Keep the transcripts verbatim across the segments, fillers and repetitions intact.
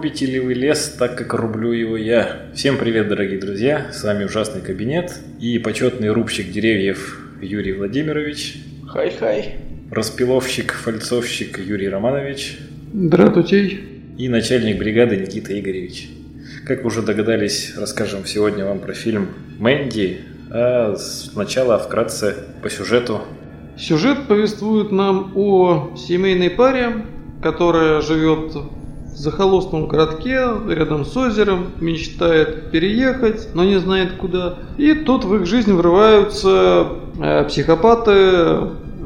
Рубите ли вы лес так, как рублю его я? Всем привет, дорогие друзья, с вами Ужасный кабинет и почетный рубщик деревьев Юрий Владимирович. Хай-хай. Распиловщик, фальцовщик Юрий Романович. Здравствуйте. И начальник бригады Никита Игоревич. Как вы уже догадались, расскажем сегодня вам про фильм «Мэнди», а сначала вкратце по сюжету. Сюжет повествует нам о семейной паре, которая живет в захолустном городке рядом с озером, мечтает переехать, но не знает куда. И тут в их жизнь врываются э, психопаты э,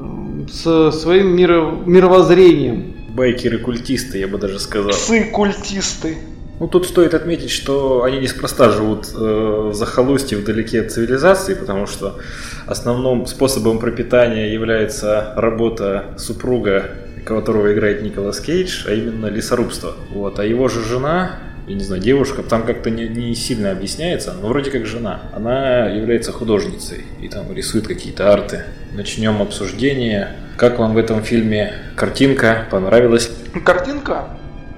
со своим миро- мировоззрением. Байкеры-культисты, я бы даже сказал. Псы-культисты. Ну, тут стоит отметить, что они неспроста живут э, в захолустье, вдалеке от цивилизации, потому что основным способом пропитания является работа супруга, которого играет Николас Кейдж, а именно лесорубство. Вот. А его же жена, я не знаю, девушка, там как-то не, не сильно объясняется, но вроде как жена. Она является художницей и там рисует какие-то арты. Начнем обсуждение. Как вам в этом фильме картинка? Понравилась? Картинка?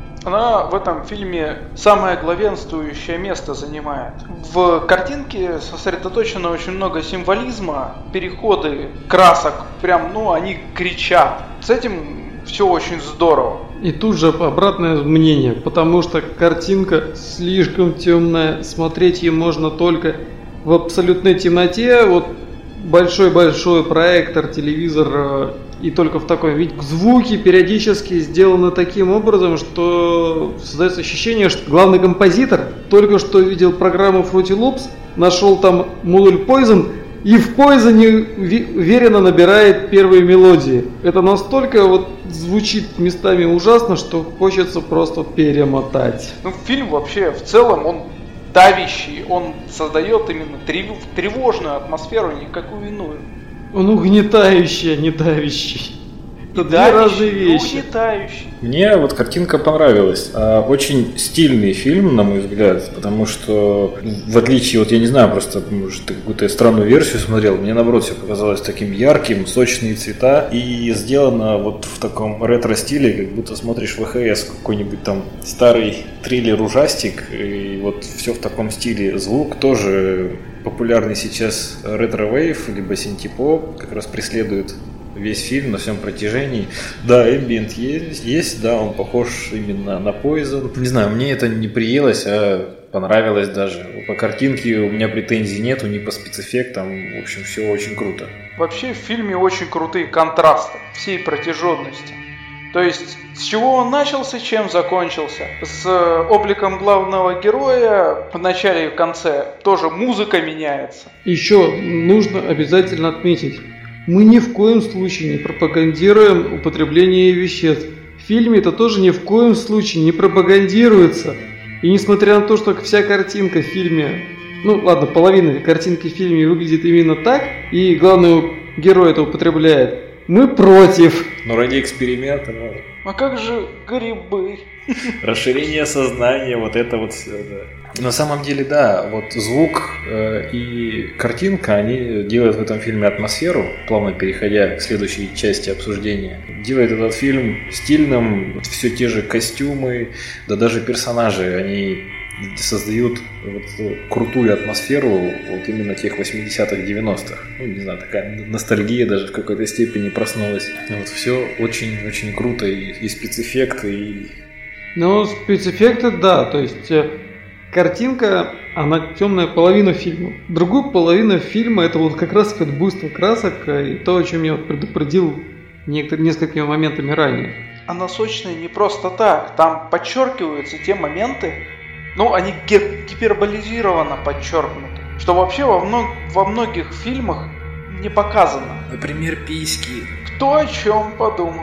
Она в этом фильме самое главенствующее место занимает. В картинке сосредоточено очень много символизма, переходы красок, прям, ну, они кричат. С этим все очень здорово. И тут же обратное мнение, потому что картинка слишком темная, смотреть ее можно только в абсолютной темноте. Вот большой-большой проектор, телевизор, и только в таком виде. Звуки периодически сделаны таким образом, что создается ощущение, что главный композитор только что видел программу Fruity Loops, нашел там модуль Poison, и в Poison уверенно набирает первые мелодии. Это настолько вот звучит местами ужасно, что хочется просто перемотать. Ну, фильм вообще в целом, он давящий, он создает именно тревожную атмосферу, никакую иную. Он угнетающий, а не давящий. Это две разные вещи. Угнетающий. Мне вот картинка понравилась. Очень стильный фильм, на мой взгляд, потому что, в отличие, вот я не знаю, просто, может, ты какую-то странную версию смотрел, мне наоборот все показалось таким ярким, сочные цвета, и сделано вот в таком ретро-стиле, как будто смотришь в ВХС какой-нибудь там старый триллер-ужастик, и вот все в таком стиле. Звук тоже популярный сейчас ретро-вейв, либо синтепоп, как раз преследует весь фильм на всем протяжении. Да, эмбиент есть, есть, да, он похож именно на Poison. Не знаю, мне это не приелось, а понравилось даже. По картинке у меня претензий нету, ни по спецэффектам, в общем, все очень круто. Вообще в фильме очень крутые контрасты всей протяженности. То есть, с чего он начался, чем закончился. С обликом главного героя в начале и в конце тоже музыка меняется. Еще нужно обязательно отметить, мы ни в коем случае не пропагандируем употребление веществ. В фильме это тоже ни в коем случае не пропагандируется. И несмотря на то, что вся картинка в фильме, ну ладно, половина картинки в фильме выглядит именно так, и главный герой это употребляет, мы против. Но ради эксперимента, ну... А как же грибы? Расширение сознания, вот это вот все, да. На самом деле, да, вот звук э, и картинка, они делают в этом фильме атмосферу, плавно переходя к следующей части обсуждения. Делает этот фильм стильным, вот все те же костюмы, да даже персонажи, они создают вот крутую атмосферу вот именно тех восьмидесятых, девяностых. Ну, не знаю, такая ностальгия даже в какой-то степени проснулась. Вот все очень-очень круто, и, и спецэффекты, и... Ну, спецэффекты, да, то есть э, картинка, она темная половина фильма. Другую половину фильма это вот как раз вот буйство красок и то, о чем я вот предупредил некотор- несколькими моментами ранее. Она сочная не просто так, там подчеркиваются те моменты, ну, они гип- гиперболизированно подчеркнуты, что вообще во, мно- во многих фильмах не показано. Например, письки. Кто о чем подумал?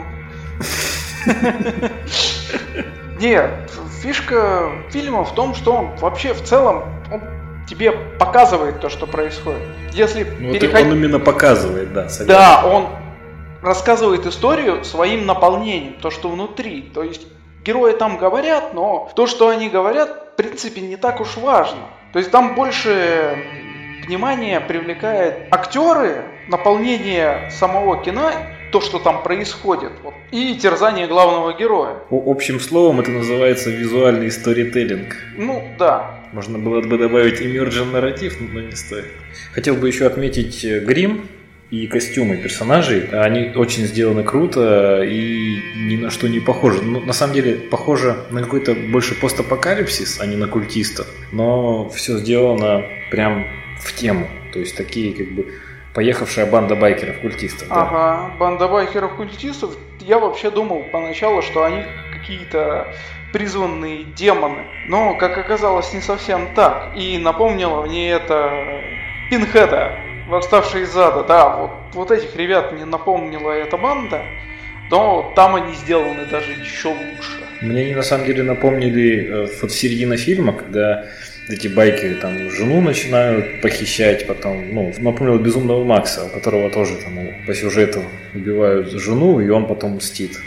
Нет, фишка фильма в том, что он вообще в целом он тебе показывает то, что происходит. Если ну, переход... Он именно показывает, да. Согласен. Да, он рассказывает историю своим наполнением, то, что внутри. То есть герои там говорят, но то, что они говорят, в принципе, не так уж важно. То есть там больше внимания привлекает актеры, наполнение самого кино, то, что там происходит, вот, и терзание главного героя. Общим словом это называется визуальный сторителлинг. Ну, да. Можно было бы добавить emergent нарратив, но не стоит. Хотел бы еще отметить грим и костюмы персонажей. Они очень сделаны круто и ни на что не похожи. Ну, на самом деле, похоже на какой-то больше постапокалипсис, а не на культистов. Но все сделано прям в тему. То есть такие как бы поехавшая банда байкеров-культистов. Да. Ага, банда байкеров-культистов. Я вообще думал поначалу, что они какие-то призванные демоны. Но, как оказалось, не совсем так. И напомнило мне это Пинхеда, восставший из ада. Да, вот, вот этих ребят мне напомнила эта банда. Но там они сделаны даже еще лучше. Мне они на самом деле напомнили вот середина фильма, когда эти байкеры там жену начинают похищать, потом, ну, напомнил Безумного Макса, у которого тоже там по сюжету убивают жену, и он потом мстит.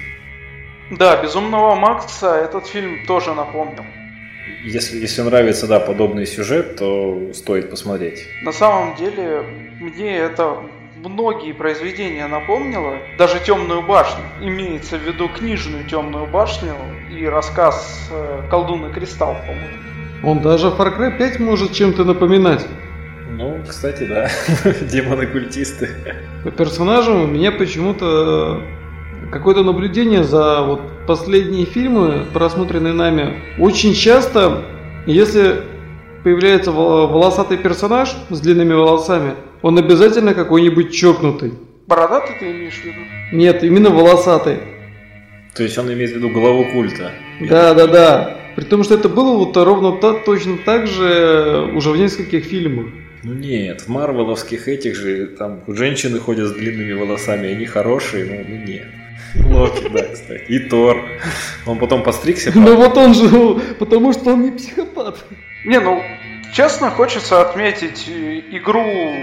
Да, Безумного Макса этот фильм тоже напомнил. Если, если нравится, да, подобный сюжет, то стоит посмотреть. На самом деле, мне это многие произведения напомнило. Даже «Темную башню». Имеется в виду книжную «Темную башню» и рассказ «Колдун и кристалл», по-моему. Он даже Far Cry пять может чем-то напоминать. Ну, кстати, да. Демоны-культисты. По персонажам у меня почему-то какое-то наблюдение за вот последние фильмы, просмотренные нами. Очень часто, если появляется волосатый персонаж с длинными волосами, он обязательно какой-нибудь чокнутый. Бородатый ты имеешь в виду? Нет, именно волосатый. То есть он имеет в виду главу культа. Да, да, да. При том, что это было вот ровно так, точно так же уже в нескольких фильмах. Ну нет, в марвеловских этих же там женщины ходят с длинными волосами, они хорошие, но ну нет. Локи, да, кстати. И Тор. Он потом постригся. Ну вот он же, потому что он не психопат. Не, ну, честно, хочется отметить игру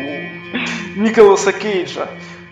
Николаса Кейджа.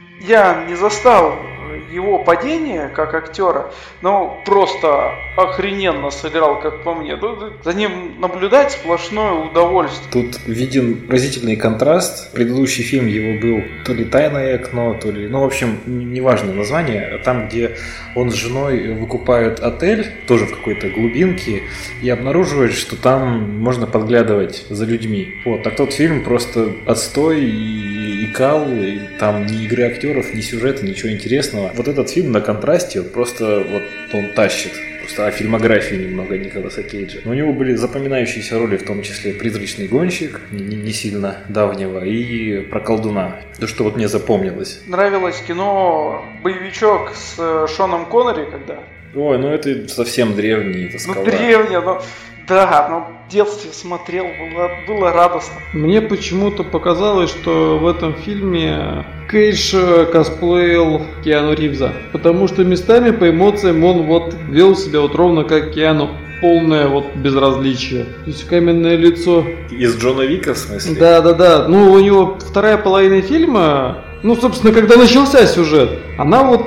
Я не застал его падение как актера, но просто охрененно сыграл, как по мне. За ним наблюдать сплошное удовольствие. Тут виден разительный контраст. Предыдущий фильм его был то ли «Тайное окно», то ли... Ну, в общем, неважно название. Там, где он с женой выкупают отель, тоже в какой-то глубинке, и обнаруживают, что там можно подглядывать за людьми. Вот, так тот фильм просто отстой и, и кал, и там ни игры актеров, ни сюжета, ничего интересного. Вот этот фильм на контрасте просто вот он тащит. Просто о фильмографии немного Николаса Кейджа. Но у него были запоминающиеся роли, в том числе «Призрачный гонщик», не, не сильно давнего, и про колдуна. То, что вот мне запомнилось. Нравилось кино «Боевичок» с Шоном Коннери, когда? Ой, ну это совсем древний, это «Скала». Ну древний, но... Да, но в детстве смотрел, было, было радостно. Мне почему-то показалось, что в этом фильме Кейдж косплеил Киану Ривза. Потому что местами по эмоциям он вот вел себя вот ровно как Киану. Полное вот безразличие. То есть каменное лицо. Из Джона Вика, в смысле? Да, да, да. Ну, у него вторая половина фильма, ну, собственно, когда начался сюжет, она вот...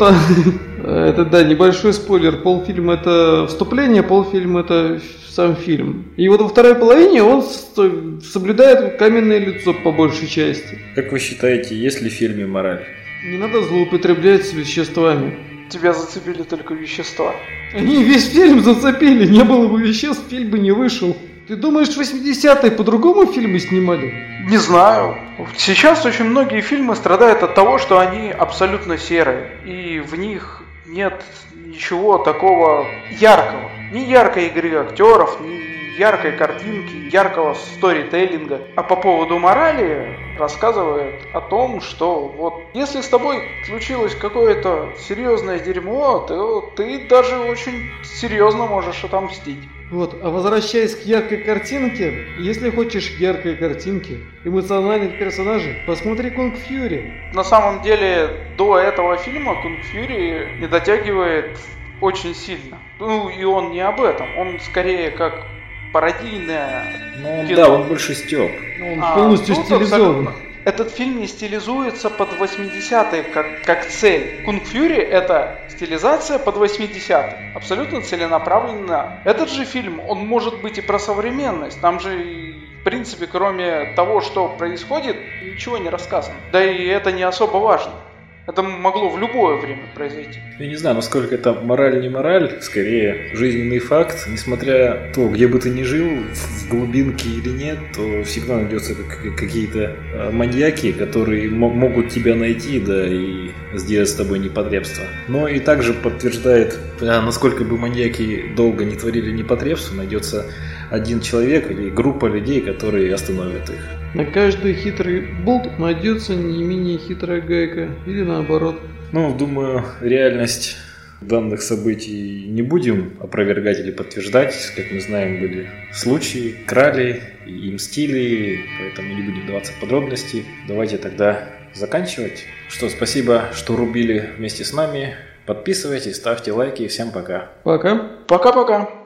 Это, да, небольшой спойлер. Полфильма это вступление, полфильма это сам фильм. И вот во второй половине он соблюдает каменное лицо по большей части. Как вы считаете, есть ли в фильме мораль? Не надо злоупотреблять с веществами. Тебя зацепили только вещества. Они весь фильм зацепили. Не было бы веществ, фильм бы не вышел. Ты думаешь, в восьмидесятые по-другому фильмы снимали? Не знаю. Сейчас очень многие фильмы страдают от того, что они абсолютно серые. И в них нет ничего такого яркого. Ни яркой игры актеров, ни яркой картинки, яркого сторителлинга. А по поводу морали рассказывает о том, что вот если с тобой случилось какое-то серьезное дерьмо, то ты даже очень серьезно можешь отомстить. Вот, а возвращаясь к яркой картинке, если хочешь яркой картинки, эмоциональных персонажей, посмотри «Кунг Фьюри». На самом деле, до этого фильма «Кунг Фьюри» не дотягивает очень сильно. Ну, и он не об этом, он скорее как пародийное ну, кино. Да, он больше стёб. Он а, полностью стилизован. Этот фильм не стилизуется под восьмидесятые как, как цель. «Кунг Фьюри» — это стилизация под восьмидесятые. Абсолютно целенаправленно. Этот же фильм, он может быть и про современность. Там же, в принципе, кроме того, что происходит, ничего не рассказано. Да и это не особо важно. Это могло в любое время произойти. Я не знаю, насколько это мораль, не мораль, скорее жизненный факт. Несмотря на то, где бы ты ни жил, в глубинке или нет, то всегда найдется какие-то маньяки, которые могут тебя найти, да, и сделать с тобой непотребство. Но и также подтверждает, насколько бы маньяки долго не творили непотребство, найдется один человек или группа людей, которые остановят их. На каждый хитрый болт найдется не менее хитрая гайка, или наоборот. Ну, думаю, реальность данных событий не будем опровергать или подтверждать. Как мы знаем, были случаи, крали и мстили, поэтому не будем вдаваться в подробности. Давайте тогда заканчивать. Что, спасибо, что рубили вместе с нами. Подписывайтесь, ставьте лайки. Всем пока. Пока. Пока-пока.